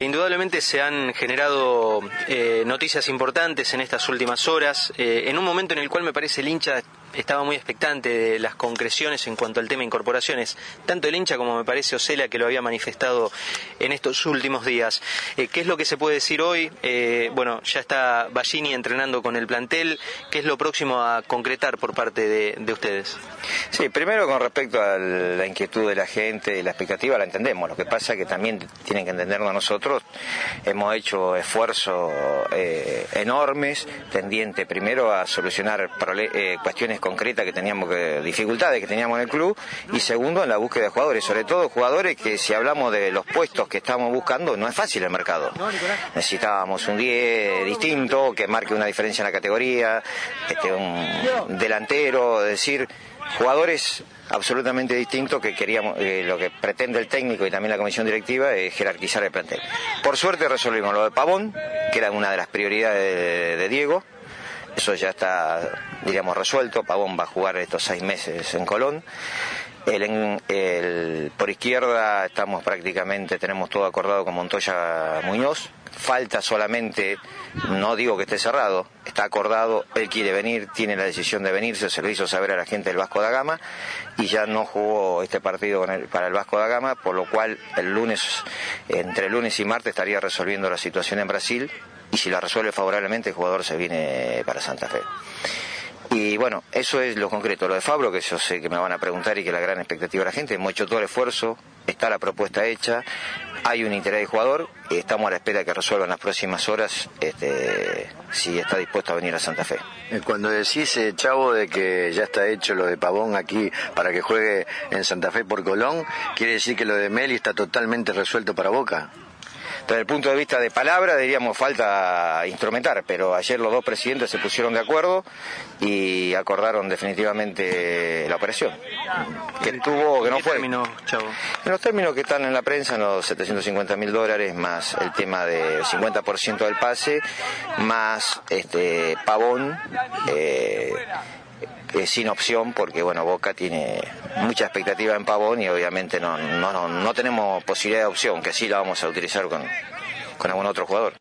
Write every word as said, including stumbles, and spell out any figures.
Indudablemente se han generado eh, noticias importantes en estas últimas horas, eh, en un momento en el cual me parece el hincha estaba muy expectante de las concreciones en cuanto al tema incorporaciones, tanto el hincha como me parece Osela, que lo había manifestado en estos últimos días. Eh, ¿Qué es lo que se puede decir hoy? Eh, bueno, ya está Ballini entrenando con el plantel. ¿Qué es lo próximo a concretar por parte de, de ustedes? Sí, primero con respecto a la inquietud de la gente y la expectativa, la entendemos. Lo que pasa es que también tienen que entendernos nosotros. Hemos hecho esfuerzos eh, enormes, tendiente primero a solucionar eh, cuestiones concretas que teníamos, que, dificultades que teníamos en el club, y segundo en la búsqueda de jugadores, sobre todo jugadores que, si hablamos de los puestos que estamos buscando, no es fácil el mercado. Necesitábamos un diez distinto, que marque una diferencia en la categoría, este, un delantero, es decir, jugadores absolutamente distintos que queríamos, eh, lo que pretende el técnico y también la comisión directiva es jerarquizar el plantel. Por suerte resolvimos lo de Pavón, que era una de las prioridades de, de Diego. Eso ya está, diríamos, resuelto. Pavón va a jugar estos seis meses en Colón. El, en, el, por izquierda estamos prácticamente, tenemos todo acordado con Montoya Muñoz. Falta solamente, no digo que esté cerrado, está acordado, él quiere venir, tiene la decisión de venirse, se lo hizo saber a la gente del Vasco da Gama, y ya no jugó este partido con el, para el Vasco da Gama, por lo cual el lunes, entre lunes y martes estaría resolviendo la situación en Brasil, y si la resuelve favorablemente el jugador se viene para Santa Fe. Y bueno, eso es lo concreto. Lo de Fabro, que yo sé que me van a preguntar y que la gran expectativa de la gente, hemos hecho todo el esfuerzo, está la propuesta hecha, hay un interés del jugador, y estamos a la espera de que resuelvan las próximas horas este, si está dispuesto a venir a Santa Fe. Cuando decís, eh, Chavo, de que ya está hecho lo de Pavón aquí para que juegue en Santa Fe por Colón, ¿quiere decir que lo de Meli está totalmente resuelto para Boca? Desde el punto de vista de palabra, diríamos, falta instrumentar, pero ayer los dos presidentes se pusieron de acuerdo y acordaron definitivamente la operación. Que tuvo, que no fue. Términos, Chavo? En los términos que están en la prensa, en los setecientos cincuenta mil dólares, más el tema del cincuenta por ciento del pase, más este Pavón, eh, Eh, sin opción, porque bueno, Boca tiene mucha expectativa en Pavón y obviamente no, no, no, no tenemos posibilidad de opción, que sí la vamos a utilizar con, con algún otro jugador.